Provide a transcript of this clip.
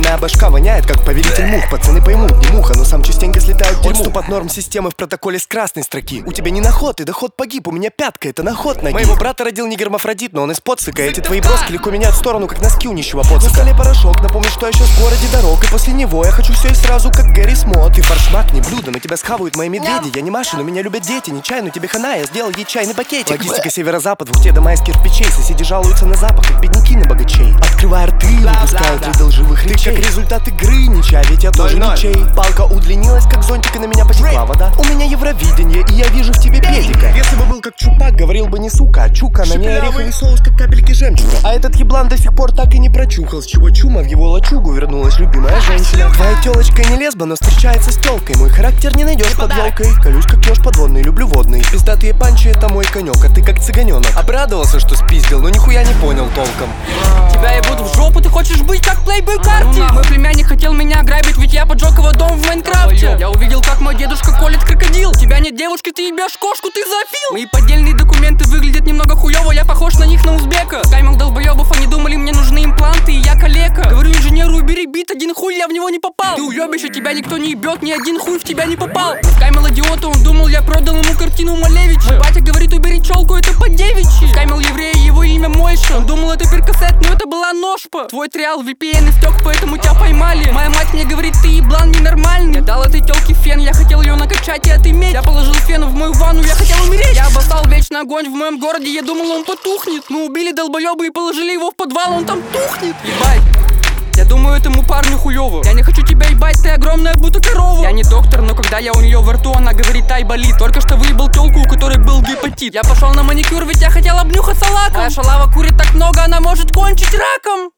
Огненная башка воняет, как повелитель мух. Пацаны поймут, не муха, но сам частенько слетают в дерьму. Отступ от норм системы в протоколе с красной строки. У тебя не наход, и доход погиб, у меня пятка, это наход ноги. Моего брата родил не гермафродит, но он из подсыка. Эти твои броски легко меняют в сторону, как носки у нищего подсыка. На столе порошок, напомни, что я сейчас в городе дорог. И после него я хочу все и сразу, как Гэри Смот. Ты форшмак, не блюдо, но тебя схавают мои медведи. Я не Маша, но меня любят дети, не чай, но тебе хана, я сделал ей чайный пакетик. Логистика северо-запад, в ухте дома из кирпичей. Соседи жалуются на запах, как бедняки на богачей. Открывая рты, выпускают рыдал живых речей. Ты как результат игры, ничья, ведь я тоже ничей. Палка удлинилась, как зонтик, и на меня потекла вода. У меня Евровидение, и я вижу в тебе педика. Если бы был как Чупак, говорил бы не сука, а чука. На ней ореховый соус, как капельки жемчуга. А этот еблан до сих пор так и не прочухал, с чего чума в его лачугу вернулась любимая женщина. Твоя телочка не лесба, но встречается с телкой. Мой характер не найдешь под елкой. Колюсь как еж подводный, люблю водный. Пиздатые панчи, это мой конек, а ты как цыганенок. Обрадовался, что спиздил, но нихуя не понял толком. Тебя ебут в жопу, ты хочешь быть как Playboy Карти. Мой племянник хотел меня ограбить, ведь я поджег его дом в Майнкрафте. Я увидел, как мой дедушка колет крокодил. Тебя нет девушки, ты ебешь кошку, ты зоофил. Мои поддельные документы выглядят немного хуёво, я похож на них на узбека. Скаймал долбоёбов, они думали, мне нужны импланты, и я калека. Говорю инженеру, убери бит, один хуй, я в него не попал. Ты уёбище, тебя никто не ебет, ни один хуй в тебя не попал. Скаймал идиоту, он думал, я продал ему картину Малевича. Мой батя говорит, убери челку, это по девичьи. Скаймал еврея, его имя Мойша. Он думал, это перкассет, но это была ножпа. Твой триал VPN истек, поэтому тебя поймали. Моя мать мне говорит, ты еблан ненормальный. Я дал этой тёлке фен, я хотел ее накачать и отыметь. Я положил фен в мою ванну, я хотел умереть. Я обоссал вечный огонь в моем городе, я думал, он потухнет. Мы убили долбоёба и положили его в подвал, он там тухнет. Ебать, я думаю, этому парню хуёво. Я не хочу тебя ебать, ты огромная будто корова. Я не доктор, но когда я у нее во рту, она говорит, ай, болит. Только что выебал тёлку, у которой был гепатит. Я пошел на маникюр, ведь я хотел обнюхаться лаком. Моя шалава курит так много, она может кончить раком.